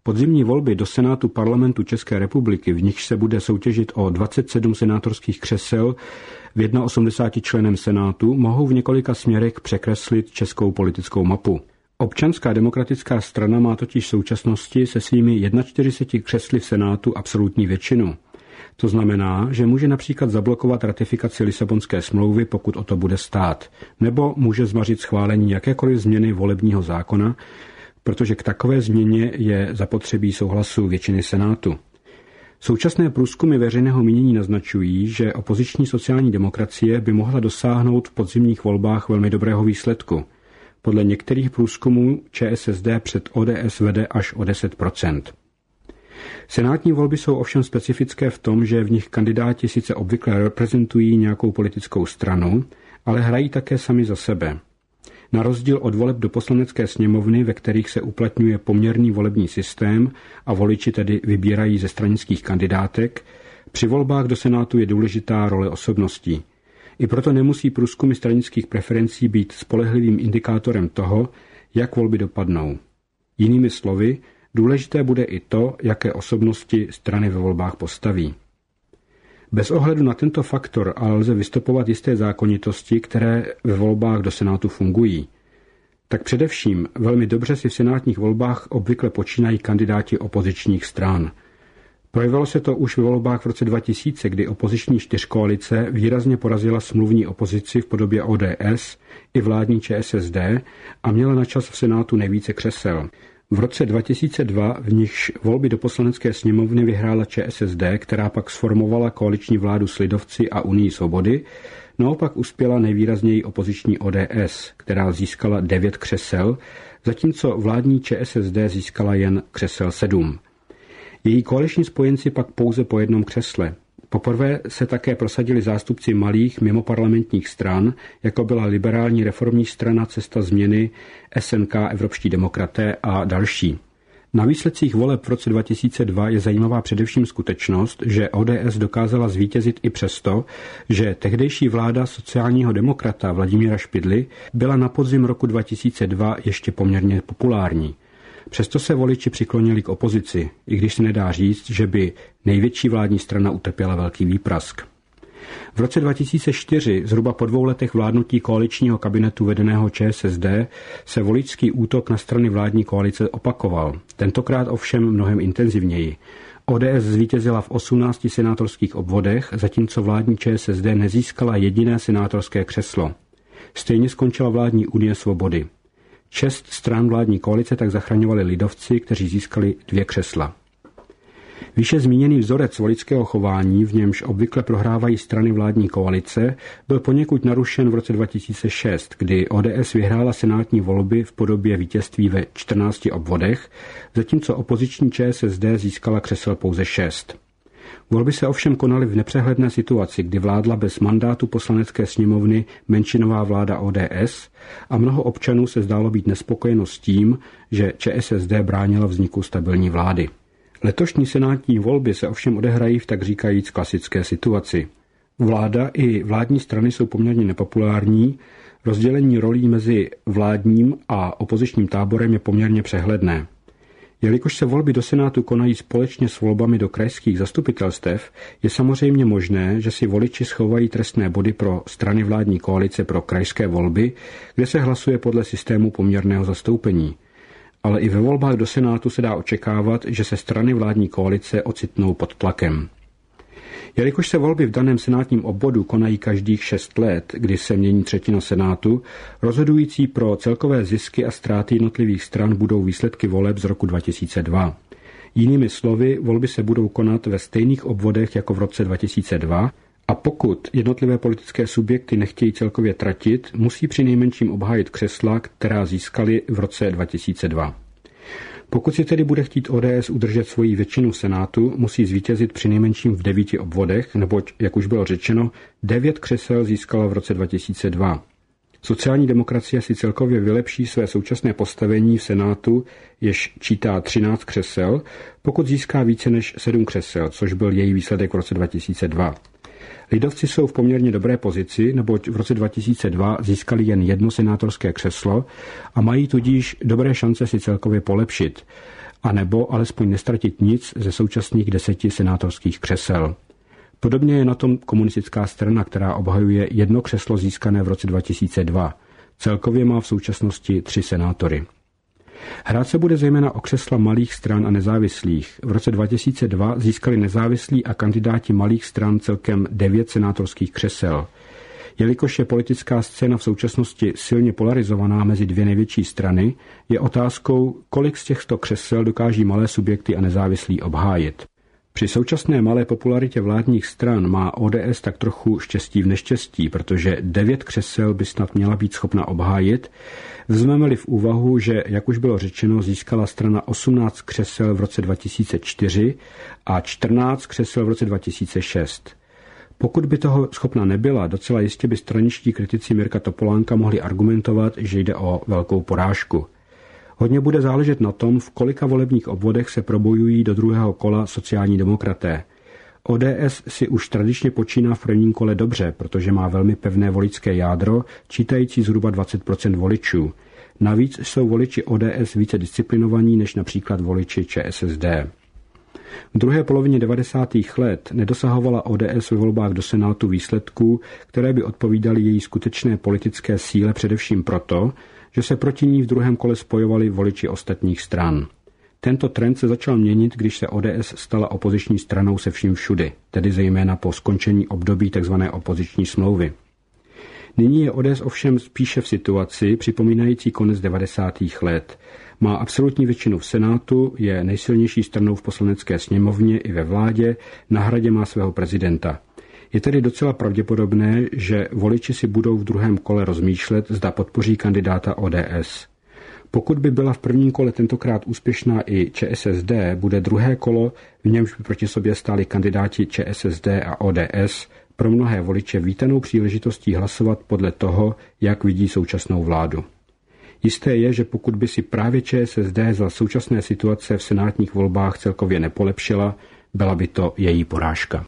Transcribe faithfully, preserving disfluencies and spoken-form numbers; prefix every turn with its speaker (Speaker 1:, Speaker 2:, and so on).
Speaker 1: Podzimní volby do Senátu Parlamentu České republiky, v nichž se bude soutěžit o dvacet sedm senátorských křesel v osmdesáti členem Senátu, mohou v několika směrech překreslit českou politickou mapu. Občanská demokratická strana má totiž v současnosti se svými čtyřiceti jedné křesly v Senátu absolutní většinu. To znamená, že může například zablokovat ratifikaci Lisabonské smlouvy, pokud o to bude stát, nebo může zmařit schválení jakékoliv změny volebního zákona, protože k takové změně je zapotřebí souhlasu většiny Senátu. Současné průzkumy veřejného mínění naznačují, že opoziční sociální demokracie by mohla dosáhnout v podzimních volbách velmi dobrého výsledku. Podle některých průzkumů ČSSD před O D S vede až o deset procent. Senátní volby jsou ovšem specifické v tom, že v nich kandidáti sice obvykle reprezentují nějakou politickou stranu, ale hrají také sami za sebe. Na rozdíl od voleb do Poslanecké sněmovny, ve kterých se uplatňuje poměrný volební systém a voliči tedy vybírají ze stranických kandidátek, při volbách do Senátu je důležitá role osobností. I proto nemusí průzkumy stranických preferencí být spolehlivým indikátorem toho, jak volby dopadnou. Jinými slovy, důležité bude i to, jaké osobnosti strany ve volbách postaví. Bez ohledu na tento faktor ale lze vystopovat jisté zákonitosti, které ve volbách do Senátu fungují. Tak především velmi dobře si v senátních volbách obvykle počínají kandidáti opozičních stran. Projevilo se to už ve volbách v roce dva tisíce, kdy opoziční čtyřkoalice výrazně porazila smluvní opozici v podobě O D S i vládní ČSSD a měla na čas v Senátu nejvíce křesel. V roce dva tisíce dva, v nichž volby do Poslanecké sněmovny vyhrála ČSSD, která pak sformovala koaliční vládu s lidovci a Unii svobody, naopak uspěla nejvýrazněji opoziční O D S, která získala devět křesel, zatímco vládní ČSSD získala jen křesel sedm. Její koaliční spojenci pak pouze po jednom křesle. Poprvé se také prosadili zástupci malých mimoparlamentních stran, jako byla liberální reformní strana Cesta změny, S N K, Evropští demokraté a další. Na výsledcích voleb v roce dva tisíce dva je zajímavá především skutečnost, že O D S dokázala zvítězit i přesto, že tehdejší vláda sociálního demokrata Vladimíra Špidly byla na podzim roku dva tisíce dva ještě poměrně populární. Přesto se voliči přiklonili k opozici, i když se nedá říct, že by největší vládní strana utrpěla velký výprask. V roce dva tisíce čtyři, zhruba po dvou letech vládnutí koaličního kabinetu vedeného ČSSD, se voličský útok na strany vládní koalice opakoval, tentokrát ovšem mnohem intenzivněji. O D S zvítězila v osmnácti senátorských obvodech, zatímco vládní ČSSD nezískala jediné senátorské křeslo. Stejně skončila vládní Unie svobody. Šest stran vládní koalice tak zachraňovali lidovci, kteří získali dvě křesla. Výše zmíněný vzorec voličského chování, v němž obvykle prohrávají strany vládní koalice, byl poněkud narušen v roce dva tisíce šest, kdy O D S vyhrála senátní volby v podobě vítězství ve čtrnácti obvodech, zatímco opoziční ČSSD získala křesel pouze šest. Volby se ovšem konaly v nepřehledné situaci, kdy vládla bez mandátu Poslanecké sněmovny menšinová vláda O D S a mnoho občanů se zdálo být nespokojeno s tím, že ČSSD bránila vzniku stabilní vlády. Letošní senátní volby se ovšem odehrají v tak říkajíc klasické situaci. Vláda i vládní strany jsou poměrně nepopulární, rozdělení rolí mezi vládním a opozičním táborem je poměrně přehledné. Jelikož se volby do Senátu konají společně s volbami do krajských zastupitelstev, je samozřejmě možné, že si voliči schovají trestné body pro strany vládní koalice pro krajské volby, kde se hlasuje podle systému poměrného zastoupení. Ale i ve volbách do Senátu se dá očekávat, že se strany vládní koalice ocitnou pod tlakem. Jelikož se volby v daném senátním obvodu konají každých šest let, kdy se mění třetina Senátu, rozhodující pro celkové zisky a ztráty jednotlivých stran budou výsledky voleb z roku dva tisíce dva. Jinými slovy, volby se budou konat ve stejných obvodech jako v roce dva tisíce dva a pokud jednotlivé politické subjekty nechtějí celkově tratit, musí při nejmenším obhájit křesla, která získali v roce dva tisíce dva. Pokud si tedy bude chtít O D S udržet svoji většinu v Senátu, musí zvítězit při nejmenším v devíti obvodech, neboť, jak už bylo řečeno, devět křesel získala v roce dva tisíce dva. Sociální demokracie si celkově vylepší své současné postavení v Senátu, jež čítá třináct křesel, pokud získá více než sedm křesel, což byl její výsledek v roce dva tisíce dva. Lidovci jsou v poměrně dobré pozici, neboť v roce dva tisíce dva získali jen jedno senátorské křeslo a mají tudíž dobré šance si celkově polepšit. anebo alespoň nestratit nic ze současných deseti senátorských křesel. Podobně je na tom komunistická strana, která obhajuje jedno křeslo získané v roce dva tisíce dva. Celkově má v současnosti tři senátory. Hrát se bude zejména o křesla malých stran a nezávislých. V roce dva tisíce dva získali nezávislí a kandidáti malých stran celkem devět senátorských křesel. Jelikož je politická scéna v současnosti silně polarizovaná mezi dvě největší strany, je otázkou, kolik z těchto křesel dokáží malé subjekty a nezávislí obhájit. Při současné malé popularitě vládních stran má O D S tak trochu štěstí v neštěstí, protože devět křesel by snad měla být schopna obhájit. Vezmeme-li v úvahu, že, jak už bylo řečeno, získala strana osmnáct křesel v roce dva tisíce čtyři a čtrnáct křesel v roce dva tisíce šest. Pokud by toho schopna nebyla, docela jistě by straničtí kritici Mirka Topolánka mohli argumentovat, že jde o velkou porážku. Hodně bude záležet na tom, v kolika volebních obvodech se probojují do druhého kola sociální demokraté. O D S si už tradičně počíná v prvním kole dobře, protože má velmi pevné voličské jádro, čítající zhruba dvacet procent voličů. Navíc jsou voliči O D S více disciplinovaní než například voliči Č S S D. V druhé polovině devadesátých let nedosahovala O D S ve volbách do Senátu výsledků, které by odpovídaly její skutečné politické síle především proto, že se proti ní v druhém kole spojovali voliči ostatních stran. Tento trend se začal měnit, když se O D S stala opoziční stranou se vším všudy, tedy zejména po skončení období tzv. Opoziční smlouvy. Nyní je O D S ovšem spíše v situaci připomínající konec devadesátých let. Má absolutní většinu v Senátu, je nejsilnější stranou v poslanecké sněmovně i ve vládě, na hradě má svého prezidenta. Je tedy docela pravděpodobné, že voliči si budou v druhém kole rozmýšlet, zda podpoří kandidáta O D S. Pokud by byla v prvním kole tentokrát úspěšná i Č S S D, bude druhé kolo, v němž by proti sobě stáli kandidáti Č S S D a O D S, pro mnohé voliče vítanou příležitostí hlasovat podle toho, jak vidí současnou vládu. Jisté je, že pokud by si právě Č S S D za současné situace v senátních volbách celkově nepolepšila, byla by to její porážka.